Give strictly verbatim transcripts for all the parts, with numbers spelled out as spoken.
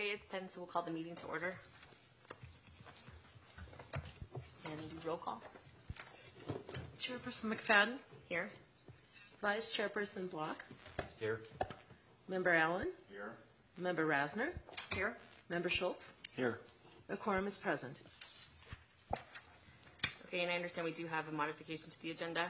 Okay, it's ten, so we'll call the meeting to order. And do roll call. Chairperson McFadden. Here. Vice Chairperson Block. Here. Member Allen. Here. Member Rasner. Here. Member Schultz. Here. A quorum is present. Okay, and I understand we do have a modification to the agenda.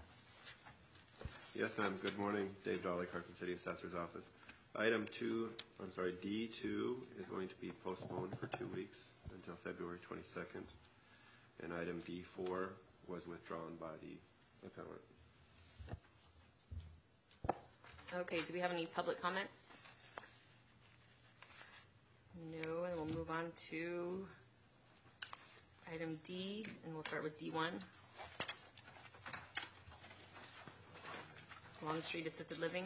Yes, ma'am. Good morning. Dave Dolly, Carson City Assessor's Office. Item two, I'm sorry, D two is going to be postponed for two weeks until February twenty-second. And item D four was withdrawn by the appellant. Okay, do we have any public comments? No, and we'll move on to item D, and we'll start with D one. Long Street Assisted Living.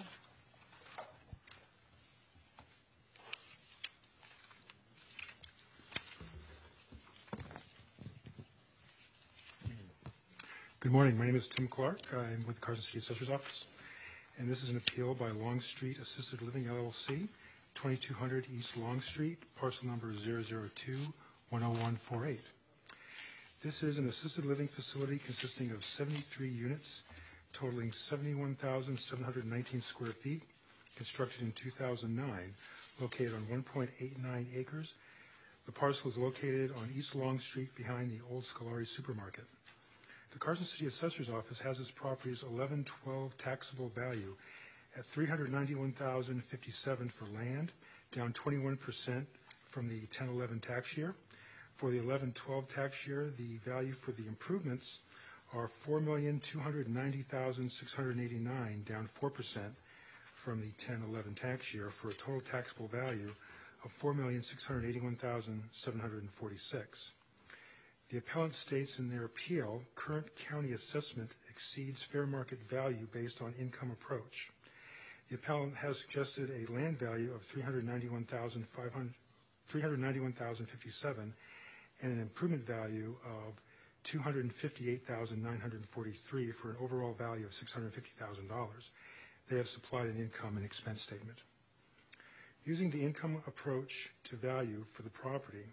Good morning. My name is Tim Clark. I'm with the Carson City Assessor's Office, and this is an appeal by Long Street Assisted Living, L L C, twenty-two hundred East Long Street, parcel number zero zero two one zero one four eight. This is an assisted living facility consisting of seventy-three units, totaling seventy-one thousand seven hundred nineteen square feet, constructed in two thousand nine, located on one point eight nine acres. The parcel is located on East Long Street behind the old Scolari Supermarket. The Carson City Assessor's Office has its property's eleven twelve taxable value at three hundred ninety-one thousand fifty-seven dollars for land, down twenty-one percent from the ten eleven tax year. For the eleven twelve tax year, the value for the improvements are four million two hundred ninety thousand six hundred eighty-nine dollars, down four percent from the ten eleven tax year, for a total taxable value of four million six hundred eighty-one thousand seven hundred forty-six dollars. The appellant states in their appeal, current county assessment exceeds fair market value based on income approach. The appellant has suggested a land value of three hundred ninety-one thousand fifty-seven dollars and an improvement value of two hundred fifty-eight thousand nine hundred forty-three dollars for an overall value of six hundred fifty thousand dollars. They have supplied an income and expense statement. Using the income approach to value for the property,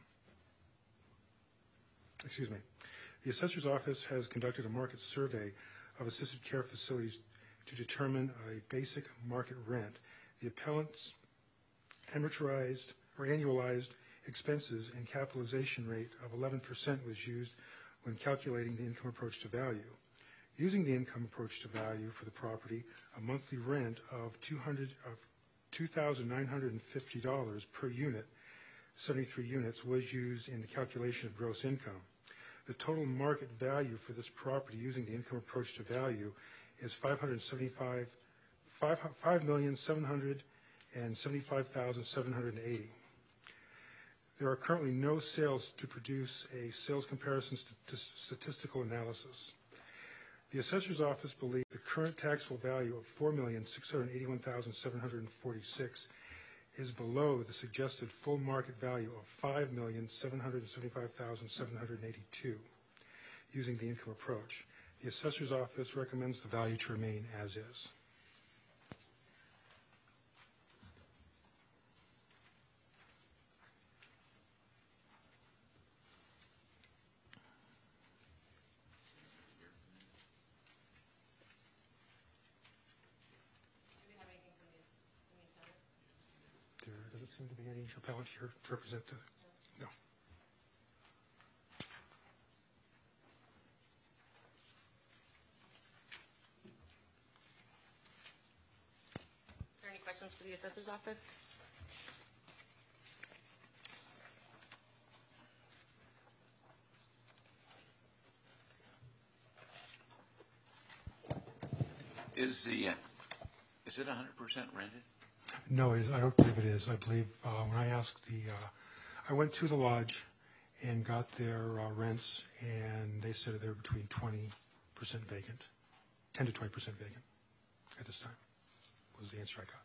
excuse me, the Assessor's Office has conducted a market survey of assisted care facilities to determine a basic market rent. The appellant's amortized or annualized expenses and capitalization rate of eleven percent was used when calculating the income approach to value. Using the income approach to value for the property, a monthly rent of two thousand nine hundred fifty dollars per unit, seventy-three units, was used in the calculation of gross income. The total market value for this property using the income approach to value is five million seven hundred seventy-five thousand seven hundred eighty dollars. There are currently no sales to produce a sales comparison st statistical analysis. The Assessor's Office believes the current taxable value of four million six hundred eighty-one thousand seven hundred forty-six dollars is below the suggested full market value of five million seven hundred seventy-five thousand seven hundred eighty-two dollars using the income approach. The Assessor's Office recommends the value to remain as is. There doesn't seem to be any appellant here to represent the, no. Is there any questions for the Assessor's Office? Is the, uh, is it one hundred percent rented? No, it is, I don't believe it is. I believe uh, when I asked the, uh, I went to the lodge and got their uh, rents, and they said they're between twenty percent vacant, ten to twenty percent vacant at this time, was the answer I got.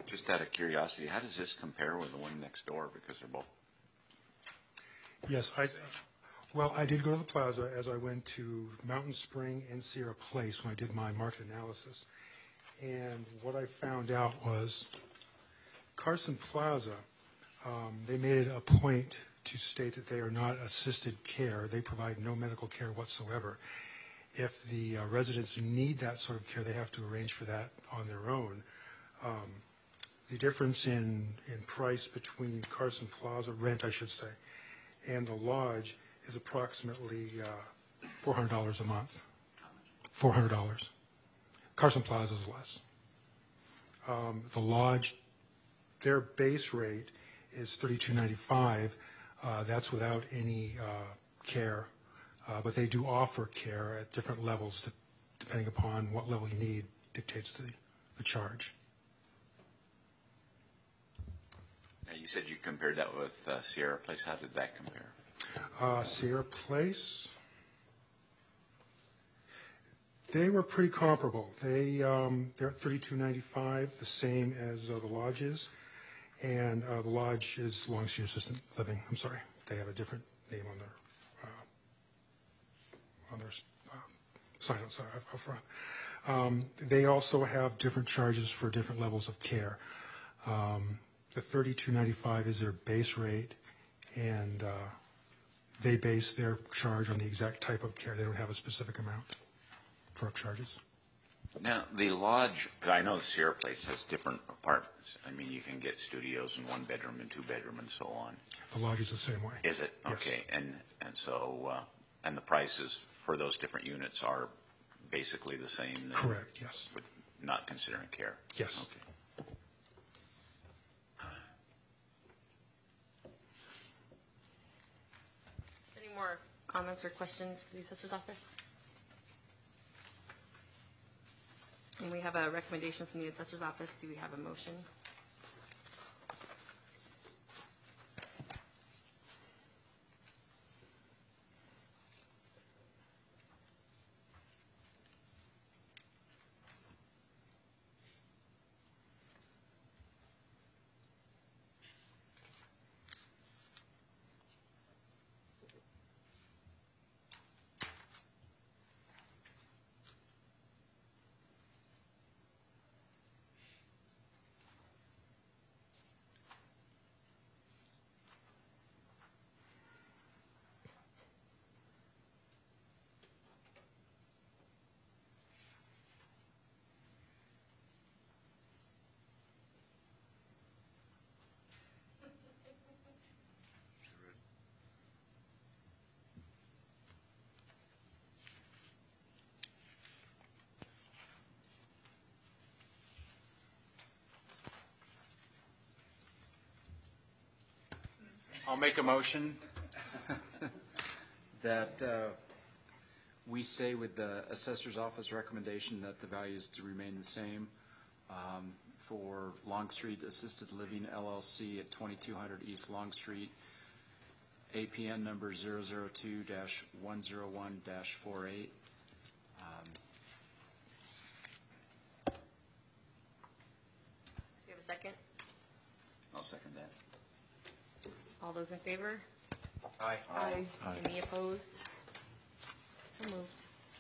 Just out of curiosity, how does this compare with the one next door? Because they're both, Yes, I, well, I did go to the plaza as I went to Mountain Spring and Sierra Place when I did my market analysis. And what I found out was Carson Plaza, um, they made it a point to state that they are not assisted care. They provide no medical care whatsoever. If the uh, residents need that sort of care, they have to arrange for that on their own. Um, the difference in, in price between Carson Plaza, rent I should say, and the lodge is approximately uh, four hundred dollars a month. four hundred dollars. Carson Plaza is less. Um, the lodge, their base rate is thirty-two ninety-five. Uh, that's without any uh, care, uh, but they do offer care at different levels, to, depending upon what level you need dictates the, the charge. now you said you compared that with uh, Sierra Place. How did that compare? Uh, Sierra Place, they were pretty comparable. They um, they're at thirty-two ninety-five, the same as uh, the lodge is, and uh, the lodge is Long Street Assisted Living. I'm sorry, they have a different name on their uh, on their uh, sign outside up front. Um, they also have different charges for different levels of care. Um, the thirty-two ninety-five is their base rate, and uh, they base their charge on the exact type of care. They don't have a specific amount for upcharges. Now, the lodge, I know Sierra Place has different apartments. I mean, you can get studios in one bedroom and two bedroom and so on. The lodge is the same way. Is it? Yes. Okay. And, and so, uh, and the prices for those different units are basically the same? Then, Correct, yes. with not considering care? Yes. Okay. Any more comments or questions for the assessor's office? And we have a recommendation from the assessor's office. Do we have a motion? I'll make a motion that uh, we stay with the assessor's office recommendation that the value is to remain the same um, for Long Street Assisted Living L L C at twenty-two hundred East Long Street, A P N number zero zero two dash one zero one dash forty-eight. Um, Do you have a second? I'll second that. All those in favor? Aye. Aye. Any opposed? So moved.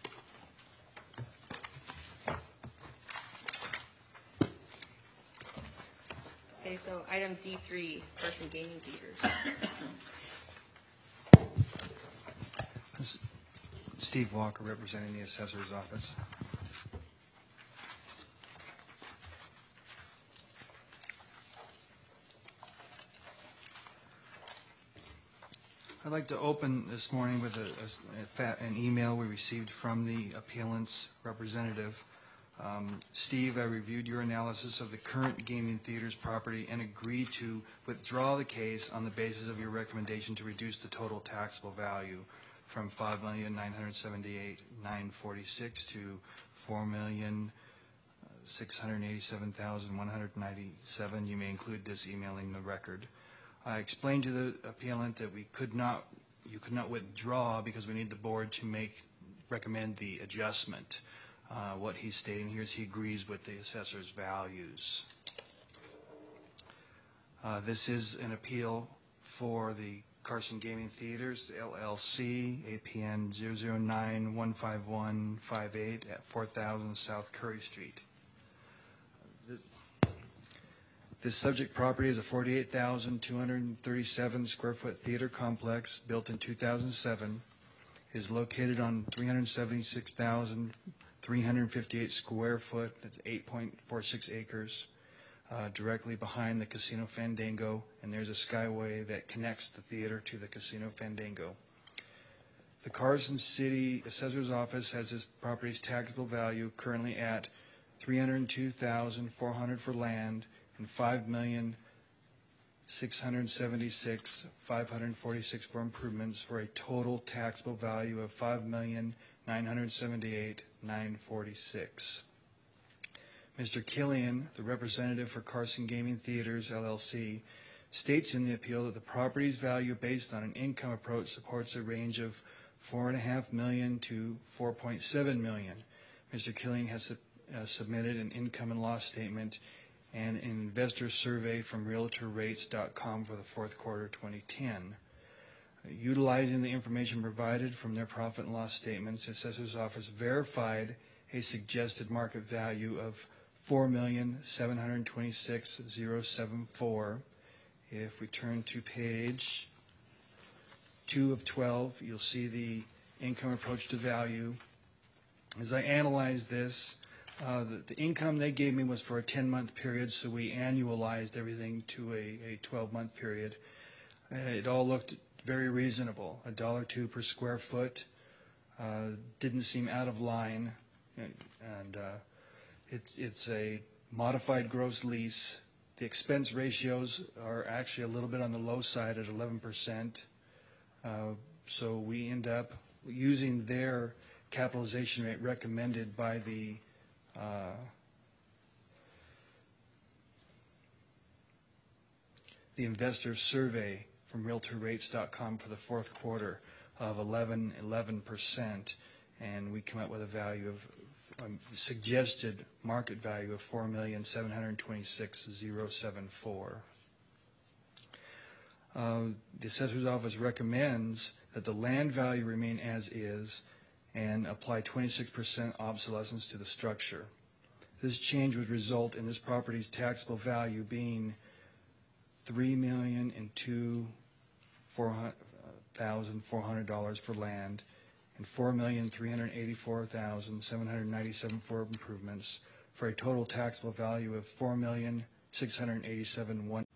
Okay, so item D three, person gaming theaters. This is Steve Walker representing the assessor's office. I'd like to open this morning with a, a, a fat, an email we received from the appellant's representative. Um, Steve, I reviewed your analysis of the current gaming theater's property and agreed to withdraw the case on the basis of your recommendation to reduce the total taxable value from five million nine hundred seventy-eight thousand nine hundred forty-six to four million six hundred eighty-seven thousand one hundred ninety-seven. You may include this email in the record. I explained to the appellant that we could not, you could not withdraw because we need the board to make, recommend the adjustment. Uh, what he's stating here is he agrees with the assessor's values. Uh, This is an appeal for the Carson Gaming Theaters, L L C, A P N zero zero nine one five one five eight at four thousand South Curry Street. This subject property is a forty-eight thousand two hundred thirty-seven square foot theater complex built in two thousand seven. It is located on three hundred seventy-six thousand three hundred fifty-eight square foot, that's eight point four six acres, uh, directly behind the Casino Fandango, and there's a skyway that connects the theater to the Casino Fandango. The Carson City Assessor's Office has this property's taxable value currently at three hundred two thousand four hundred dollars for land and five million six hundred seventy-six thousand five hundred forty-six dollars for improvements, for a total taxable value of five million nine hundred seventy-eight thousand nine hundred forty-six dollars. Mister Killian, the representative for Carson Gaming Theaters, L L C, states in the appeal that the property's value based on an income approach supports a range of four point five million dollars to four point seven million dollars. Mister Killian has sub- uh, submitted an income and loss statement and an investor survey from realtor rates dot com for the fourth quarter twenty ten. Utilizing the information provided from their profit and loss statements, the Assessor's Office verified a suggested market value of four million seven hundred twenty-six thousand seven hundred seventy-four. If we turn to page two of twelve, you'll see the income approach to value. As I analyze this, Uh, the, the income they gave me was for a ten-month period, so we annualized everything to a, a twelve-month period. Uh, it all looked very reasonable. A dollar two per square foot uh, didn't seem out of line, and, and uh, it's it's a modified gross lease. The expense ratios are actually a little bit on the low side at eleven percent. Uh, so we end up using their capitalization rate recommended by the Uh, the investor survey from realtor rates dot com for the fourth quarter of eleven percent, and we come up with a value of um, suggested market value of four million seven hundred twenty-six thousand seventy-four. Uh, the Assessor's Office recommends that the land value remain as is and apply twenty-six percent obsolescence to the structure. This change would result in this property's taxable value being three million and two thousand four hundred dollars for land and four million three hundred eighty-four thousand seven hundred ninety-seven for improvements, for a total taxable value of four million six hundred eighty-seven thousand one hundred.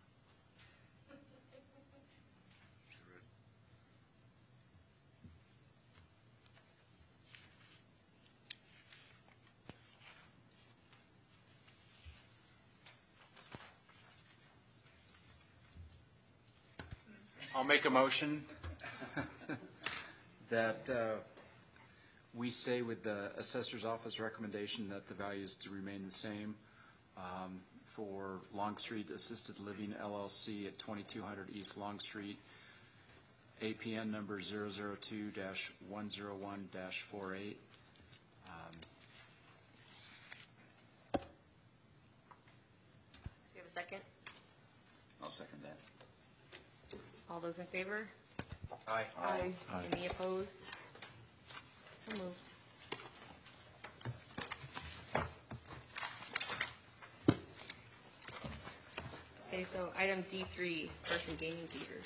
I'll make a motion that uh, we stay with the Assessor's Office recommendation that the values to remain the same um, for Longstreet Assisted Living L L C at twenty-two hundred East Long Street, A P N number zero zero two dash one zero one dash forty-eight. Um, Do you have a second? I'll second that. All those in favor? Aye. Aye. Any opposed? So moved. Okay, so item D three, Carson Gaming Theaters.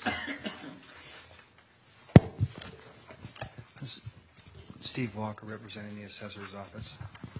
This is Steve Walker representing the Assessor's Office.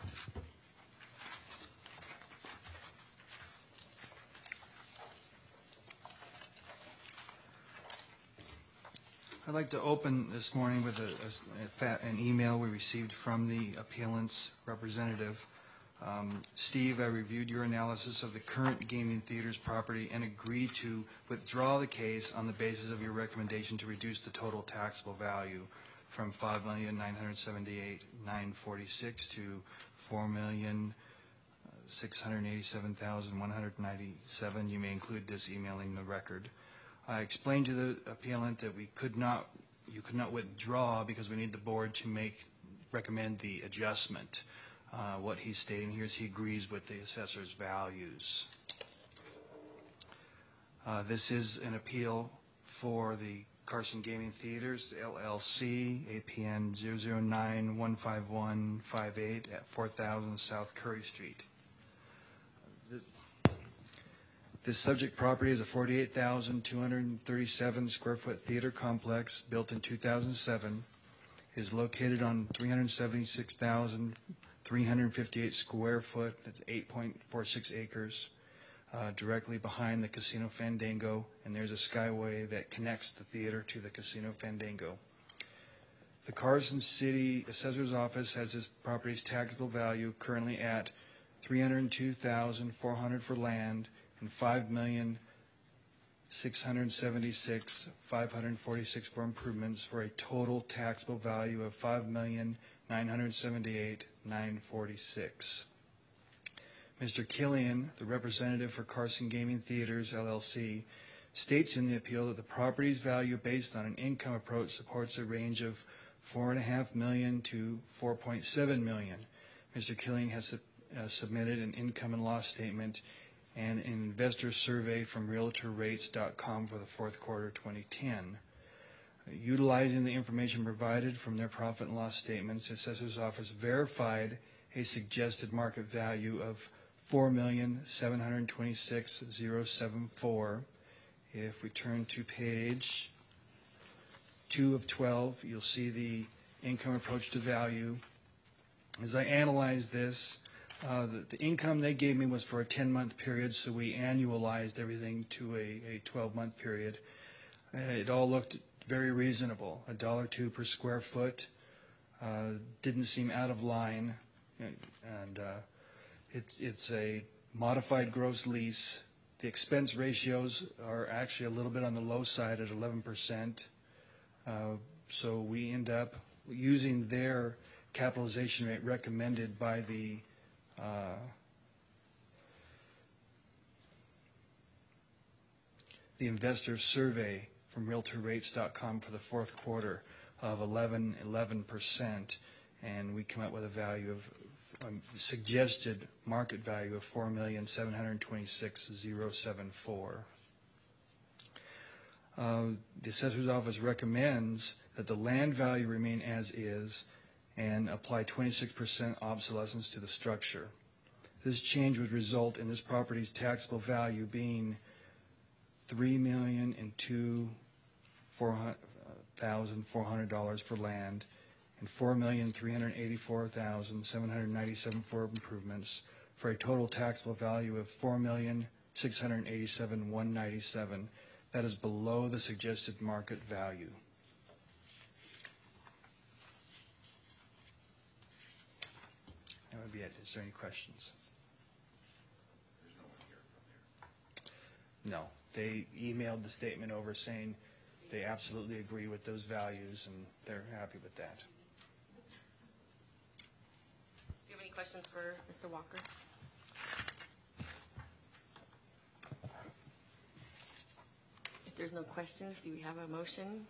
I'd like to open this morning with a, a, a fat, an email we received from the appellant's representative. Um, Steve, I reviewed your analysis of the current gaming theater's property and agreed to withdraw the case on the basis of your recommendation to reduce the total taxable value from five million nine hundred seventy-eight thousand nine hundred forty-six to four million six hundred eighty-seven thousand one hundred ninety-seven. You may include this email in the record. I explained to the appellant that we could not, you could not withdraw because we need the board to make, recommend the adjustment. Uh, what he's stating here is he agrees with the assessor's values. Uh, This is an appeal for the Carson Gaming Theaters, L L C, A P N zero zero nine one five one five eight at four thousand South Curry Street. This subject property is a forty-eight thousand two hundred thirty-seven square foot theater complex built in two thousand seven. It is located on three hundred seventy-six thousand three hundred fifty-eight square foot, that's eight point four six acres, uh, directly behind the Casino Fandango, and there's a skyway that connects the theater to the Casino Fandango. The Carson City Assessor's Office has this property's taxable value currently at three hundred two thousand four hundred dollars for land and five million six hundred seventy-six thousand five hundred forty-six dollars for improvements, for a total taxable value of five million nine hundred seventy-eight thousand nine hundred forty-six dollars. Mister Killian, the representative for Carson Gaming Theaters, L L C, states in the appeal that the property's value based on an income approach supports a range of four point five million dollars to four point seven million dollars. Mister Killian has sub- uh, submitted an income and loss statement and an investor survey from realtor rates dot com for the fourth quarter twenty ten. Utilizing the information provided from their profit and loss statements, the Assessor's Office verified a suggested market value of four million seven hundred twenty-six thousand seventy-four. If we turn to page two of twelve, you'll see the income approach to value. As I analyze this, uh, the, the income they gave me was for a ten-month period, so we annualized everything to a, a twelve-month period. Uh, it all looked very reasonable. A dollar two per square foot uh, didn't seem out of line, and uh, it's it's a modified gross lease. The expense ratios are actually a little bit on the low side at eleven percent. Uh, so we end up using their capitalization rate recommended by the uh, the investor survey from realtor rates dot com for the fourth quarter of eleven percent, and we come up with a value of um, suggested market value of four million seven hundred twenty-six thousand seventy-four. Uh, the Assessor's Office recommends that the land value remain as is and apply twenty-six percent obsolescence to the structure. This change would result in this property's taxable value being three million and two thousand four hundred dollars for land and four million three hundred eighty-four thousand seven hundred ninety-seven for improvements, for a total taxable value of four million six hundred eighty-seven thousand one hundred ninety-seven. That is below the suggested market value. That would be it. Is there any questions? There's no one here from there. No. They emailed the statement over saying they absolutely agree with those values and they're happy with that. Do you have any questions for Mister Walker? If there's no questions, do we have a motion?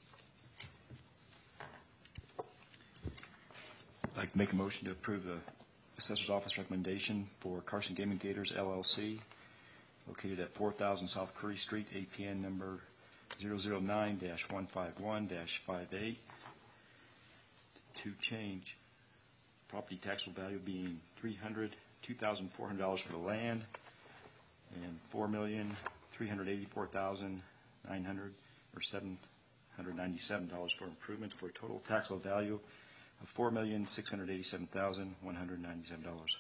I'd like to make a motion to approve the Assessor's Office recommendation for Carson Gaming Theaters, L L C, located at four thousand South Curry Street, A P N number zero zero nine dash one five one dash five eight, to change property taxable value being three hundred two thousand four hundred dollars for the land and four million three hundred eighty-four thousand nine hundred or seven hundred ninety-seven dollars for improvements, for a total taxable value of four million six hundred eighty-seven thousand one hundred ninety-seven dollars.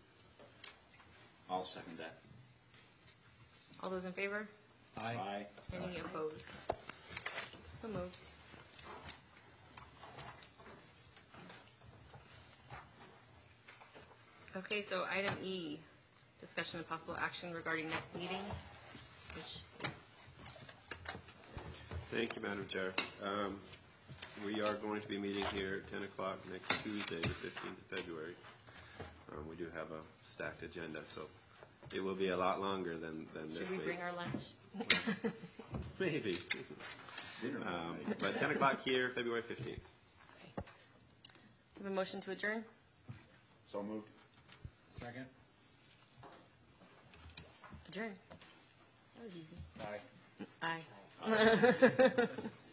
I'll second that. All those in favor? Aye. Any opposed? So moved. Okay, so item E, discussion of possible action regarding next meeting, which is, Thank you, Madam Chair. Um, We are going to be meeting here at ten o'clock next Tuesday, the fifteenth of February. Um, We do have a stacked agenda, so it will be a lot longer than, than this should week. we bring our lunch? Maybe. Um, But ten o'clock here, February fifteenth. Okay. Have a motion to adjourn? So moved. Second? Adjourn. That was easy. Aye. Aye.